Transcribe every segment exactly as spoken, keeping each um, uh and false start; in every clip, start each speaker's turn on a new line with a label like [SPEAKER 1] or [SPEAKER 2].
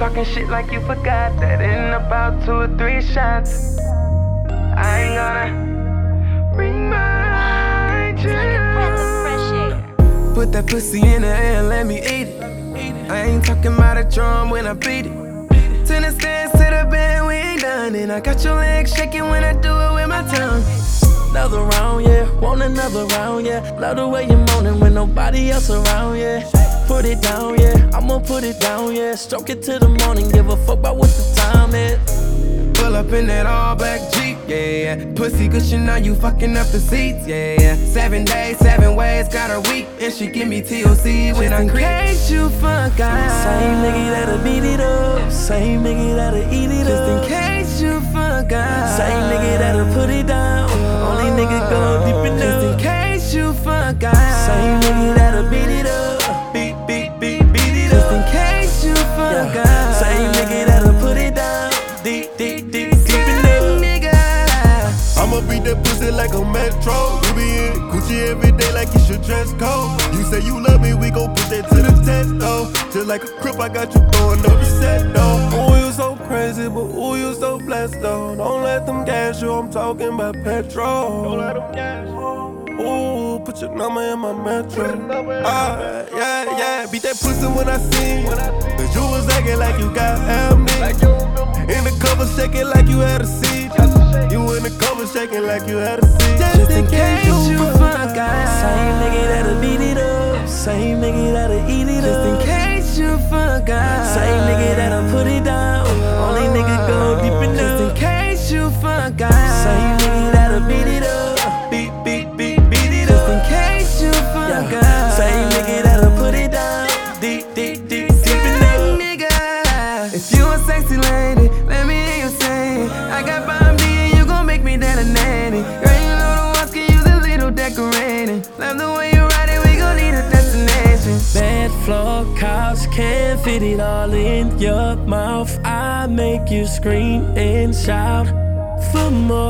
[SPEAKER 1] talking shit like you forgot that in about two or three shots, I ain't gonna remind you.
[SPEAKER 2] Like a breath of fresh air.
[SPEAKER 1] Put that pussy in the air and let me eat it. I ain't talking about a drum when I beat it. Turn the stands to the bed, we ain't done. And I got your legs shaking when I do it with my tongue.
[SPEAKER 3] Another round, yeah, want another round, yeah. Love the way you're moaning when nobody else around, yeah. Put it down, yeah, I'ma put it down, yeah. Stroke it till the morning, give a fuck about what the time is.
[SPEAKER 1] Pull up in that all black Jeep, yeah, yeah. Pussy cause you know you fucking up the seats, yeah, yeah. Seven days, seven ways, got her weak. And she give me T L C when I creep. Just in case you forgot.
[SPEAKER 3] Same nigga that'll beat it up, same nigga that'll eat it
[SPEAKER 1] Just
[SPEAKER 3] up.
[SPEAKER 1] in case you forgot.
[SPEAKER 3] Same nigga that'll put it down, only nigga go deep enough.
[SPEAKER 1] Just in case you forgot.
[SPEAKER 3] Same nigga that'll beat it up, beat, beat, beat, beat it
[SPEAKER 1] Just
[SPEAKER 3] up.
[SPEAKER 1] in case you forgot.
[SPEAKER 3] Yeah. Same nigga that'll put it down, deep, deep, deep, deep enough.
[SPEAKER 4] I'ma beat that pussy like a metro. You be in Gucci every day like it's your dress code. You say you love me, we gon' put that to the test, though. Just like a crip, I got you throwing up your set, though. Ooh, you so crazy, but ooh, you so blessed, though. Don't let them gas you, I'm talking about petrol. Don't let them gas you. Ooh, put your number in my metro. Ah, yeah, yeah, beat that pussy when I seen you. Cause you was acting like you got amnesia. In the cover shaking like you had a seizure. You in the cover shaking like you had a seizure.
[SPEAKER 1] Just in case you forgot.
[SPEAKER 3] Same nigga that'll beat it up, same nigga that'll eat it
[SPEAKER 1] Just
[SPEAKER 3] up.
[SPEAKER 1] in case you forgot.
[SPEAKER 3] Same nigga that'll put it down, only nigga go deep enough.
[SPEAKER 1] Just in case you forgot.
[SPEAKER 3] Same nigga that'll beat it up, beat, beat, beat, beat it
[SPEAKER 1] Just
[SPEAKER 3] up.
[SPEAKER 1] in case you forgot.
[SPEAKER 3] Yeah. Same nigga that'll put it down, deep, deep, deep, deep enough.
[SPEAKER 1] Nigga, if you a sexy lady, let me hear you say it. I got Bomb D and you gon' make me that a nanny. Girl, you know the ones can use a little decorating. Love the way you ride it, we gon' need a destination.
[SPEAKER 3] Bed, floor, couch, can't fit it all in your mouth. I make you scream and shout for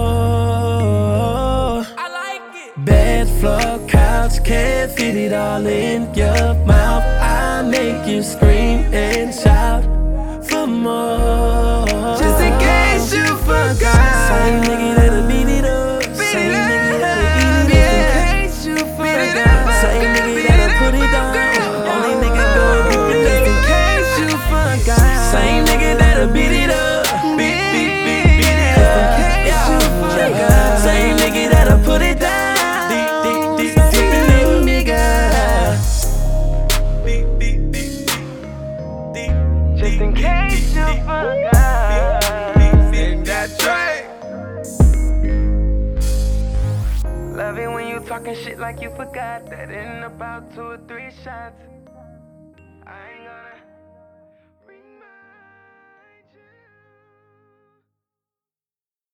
[SPEAKER 3] more. I like it. Bed, floor, couch, can't fit it all in your mouth. I make you scream and shout for more.
[SPEAKER 1] Just in case you forgot.
[SPEAKER 3] Same nigga that'll beat it up, same nigga that'll eat it up.
[SPEAKER 1] Just in case you forgot.
[SPEAKER 3] Same nigga that'll put it down, only nigga go deep enough.
[SPEAKER 1] Just in case you forgot.
[SPEAKER 3] Same nigga that'll beat it up, beat, beat, beat, beat it up.
[SPEAKER 1] Just in case you forgot.
[SPEAKER 3] Same nigga that'll put it down, deep, deep, deep, deep enough.
[SPEAKER 1] Nigga.
[SPEAKER 3] Beat, beat, beat, beat, deep,
[SPEAKER 1] Just in case you forgot. In that track. Love it when you talking shit like you forgot that in about two or three shots, I ain't